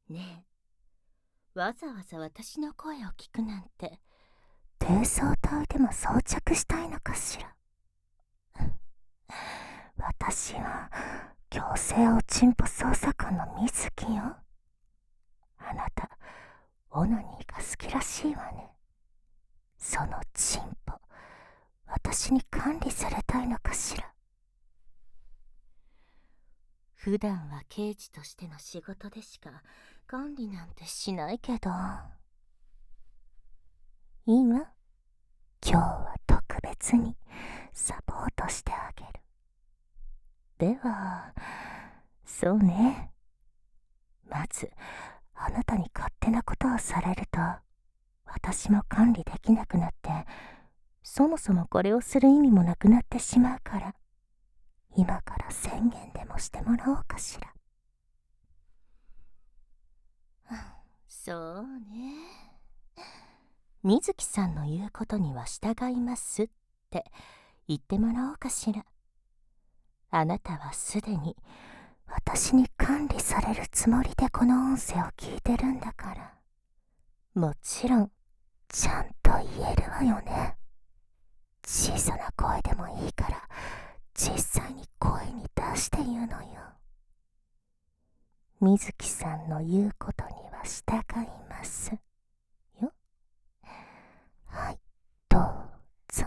ねえ、わざわざ私の声を聞くなんて、低層体でも装着したいのかしら。私は強制おちんぽ捜査官の水木よ。あなた、オナニーが好きらしいわね。そのチンポ、私に管理されたいのかしら。普段は刑事としての仕事でしか管理なんてしないけど。いいわ。今日は特別にサポートしてあげる。では、そうね。まず、あなたに勝手なことをされると、私も管理できなくなって、そもそもこれをする意味もなくなってしまうから、今から宣言でもしてもらおうかしら。そうね。水木さんの言うことには従いますって言ってもらおうかしら。あなたはすでに私に管理されるつもりでこの音声を聞いてるんだから。もちろん、ちゃんと言えるわよね。小さな声でもいいから、実際に声に出して言うのよ。水木さんの言うことには従います。よ。はい、どうぞ。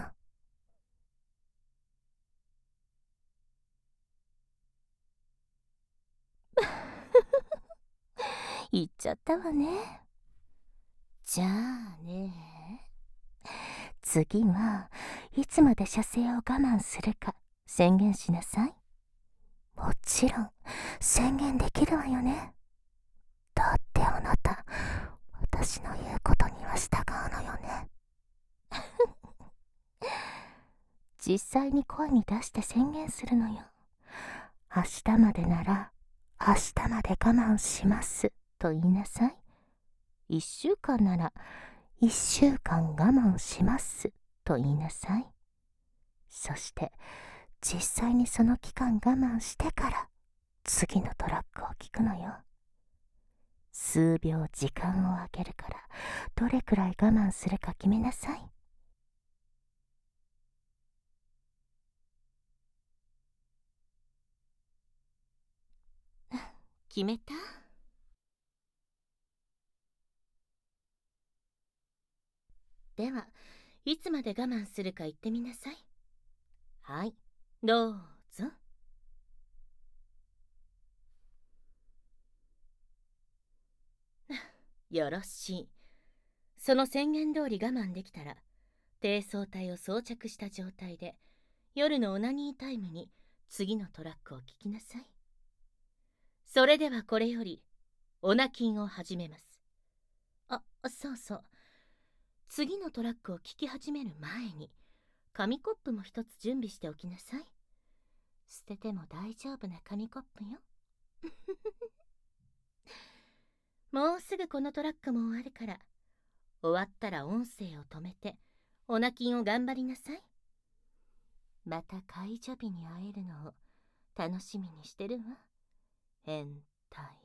言っちゃったわね。じゃあね。次はいつまで射精を我慢するか宣言しなさい。もちろん宣言できるわよね。だってあなた、私の言うことには従うのよね。実際に声に出して宣言するのよ。明日までなら明日まで我慢しますと言いなさい。1週間なら1週間我慢しますと言いなさい。そして実際にその期間我慢してから次のトラックを聞くのよ。数秒時間を空けるから、どれくらい我慢するか決めなさい。決めた？では、いつまで我慢するか言ってみなさい。はい、どうぞ。よろしい。その宣言通り我慢できたら、低層体を装着した状態で、夜のオナニータイムに次のトラックを聞きなさい。それではこれより、オナキンを始めます。あ、そうそう。次のトラックを聞き始める前に、紙コップも一つ準備しておきなさい。捨てても大丈夫な紙コップよ。もうすぐこのトラックも終わるから、終わったら音声を止めて、オナキンを頑張りなさい。また解除日に会えるのを楽しみにしてるわ。変態。